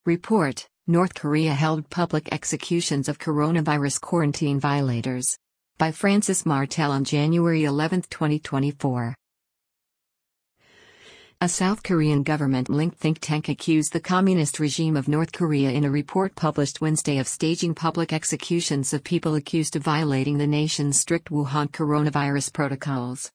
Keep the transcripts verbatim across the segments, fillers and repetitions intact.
Report: North Korea held public executions of coronavirus quarantine violators. By Francis Martel on January eleventh, twenty twenty-four. A South Korean government-linked think tank accused the communist regime of North Korea in a report published Wednesday of staging public executions of people accused of violating the nation's strict Wuhan coronavirus protocols.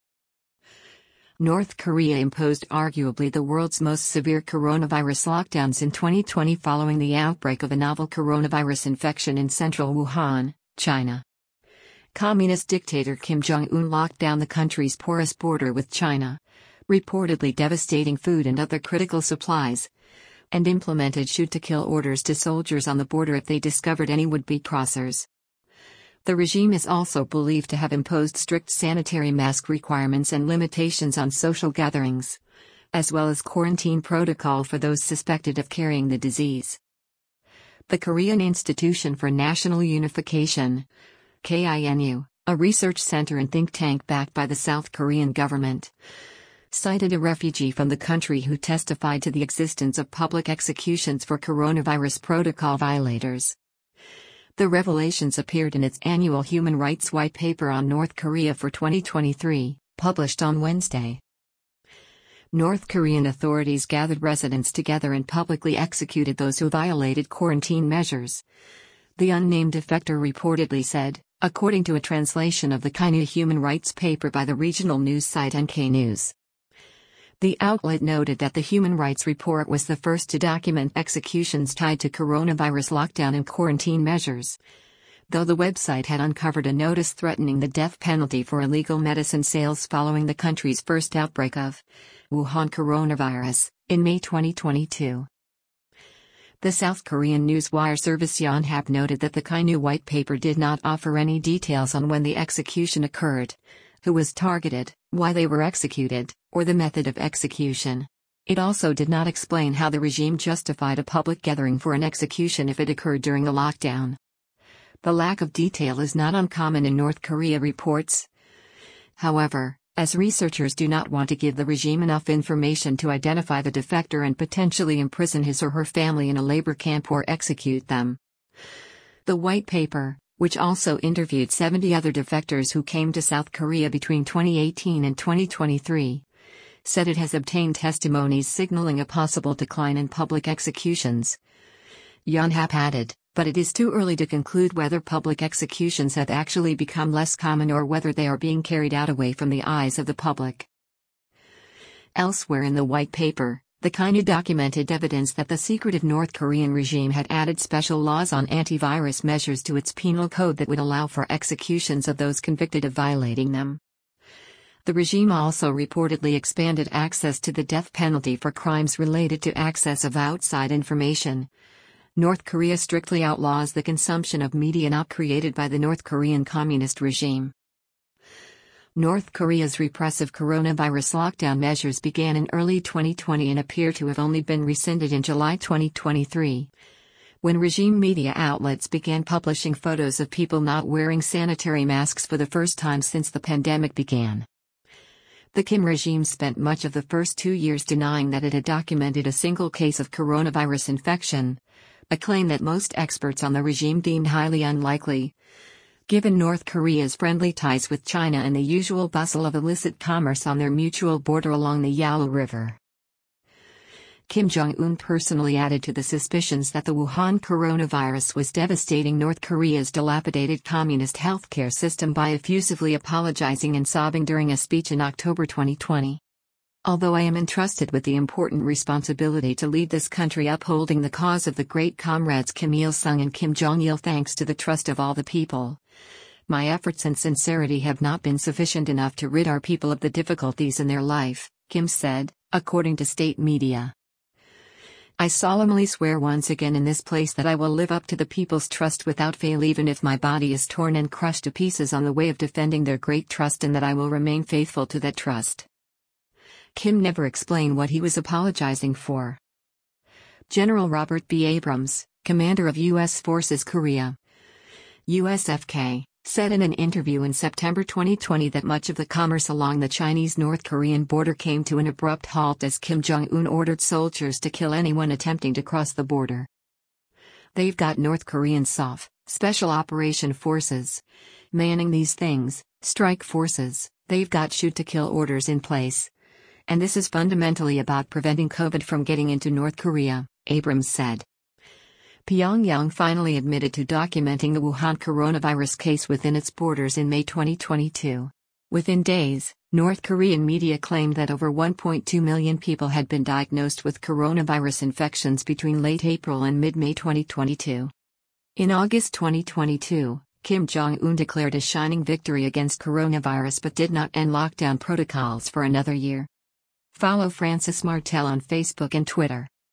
North Korea imposed arguably the world's most severe coronavirus lockdowns in twenty twenty following the outbreak of a novel coronavirus infection in central Wuhan, China. Communist dictator Kim Jong-un locked down the country's porous border with China, reportedly devastating food and other critical supplies, and implemented shoot-to-kill orders to soldiers on the border if they discovered any would-be crossers. The regime is also believed to have imposed strict sanitary mask requirements and limitations on social gatherings, as well as quarantine protocol for those suspected of carrying the disease. The Korean Institution for National Unification, K I N U, a research center and think tank backed by the South Korean government, cited a refugee from the country who testified to the existence of public executions for coronavirus protocol violators. The revelations appeared in its annual Human Rights White Paper on North Korea for twenty twenty-three, published on Wednesday. North Korean authorities gathered residents together and publicly executed those who violated quarantine measures, the unnamed defector reportedly said, according to a translation of the K I N U Human Rights Paper by the regional news site N K News. The outlet noted that the Human Rights Report was the first to document executions tied to coronavirus lockdown and quarantine measures, though the website had uncovered a notice threatening the death penalty for illegal medicine sales following the country's first outbreak of Wuhan coronavirus in May twenty twenty-two. The South Korean news wire service Yonhap noted that the K I N U white paper did not offer any details on when the execution occurred, who was targeted, why they were executed, or the method of execution. It also did not explain how the regime justified a public gathering for an execution if it occurred during the lockdown. The lack of detail is not uncommon in North Korea, reports. However, as researchers do not want to give the regime enough information to identify the defector and potentially imprison his or her family in a labor camp or execute them. The white paper, which also interviewed seventy other defectors who came to South Korea between twenty eighteen and twenty twenty-three, said it has obtained testimonies signaling a possible decline in public executions. Yonhap added, but it is too early to conclude whether public executions have actually become less common or whether they are being carried out away from the eyes of the public. Elsewhere in the white paper, the K I N U documented evidence that the secretive North Korean regime had added special laws on antivirus measures to its penal code that would allow for executions of those convicted of violating them. The regime also reportedly expanded access to the death penalty for crimes related to access of outside information. North Korea strictly outlaws the consumption of media not created by the North Korean Communist regime. North Korea's repressive coronavirus lockdown measures began in early twenty twenty and appear to have only been rescinded in July twenty twenty-three, when regime media outlets began publishing photos of people not wearing sanitary masks for the first time since the pandemic began. The Kim regime spent much of the first two years denying that it had documented a single case of coronavirus infection, a claim that most experts on the regime deemed highly unlikely, given North Korea's friendly ties with China and the usual bustle of illicit commerce on their mutual border along the Yalu River. Kim Jong-un personally added to the suspicions that the Wuhan coronavirus was devastating North Korea's dilapidated communist healthcare system by effusively apologizing and sobbing during a speech in October twenty twenty. Although I am entrusted with the important responsibility to lead this country upholding the cause of the great comrades Kim Il-sung and Kim Jong-il thanks to the trust of all the people, my efforts and sincerity have not been sufficient enough to rid our people of the difficulties in their life, Kim said, according to state media. I solemnly swear once again in this place that I will live up to the people's trust without fail even if my body is torn and crushed to pieces on the way of defending their great trust, and that I will remain faithful to that trust. Kim never explained what he was apologizing for. General Robert B. Abrams, commander of U S Forces Korea, U S F K, said in an interview in September twenty twenty that much of the commerce along the Chinese-North Korean border came to an abrupt halt as Kim Jong-un ordered soldiers to kill anyone attempting to cross the border. They've got North Korean S O F, Special Operation Forces, manning these things, strike forces, they've got shoot-to-kill orders in place. And this is fundamentally about preventing COVID from getting into North Korea, Abrams said. Pyongyang finally admitted to documenting the Wuhan coronavirus case within its borders in May twenty twenty-two. Within days, North Korean media claimed that over one point two million people had been diagnosed with coronavirus infections between late April and mid-May twenty twenty-two. In August twenty twenty-two, Kim Jong-un declared a shining victory against coronavirus but did not end lockdown protocols for another year. Follow Francis Martel on Facebook and Twitter.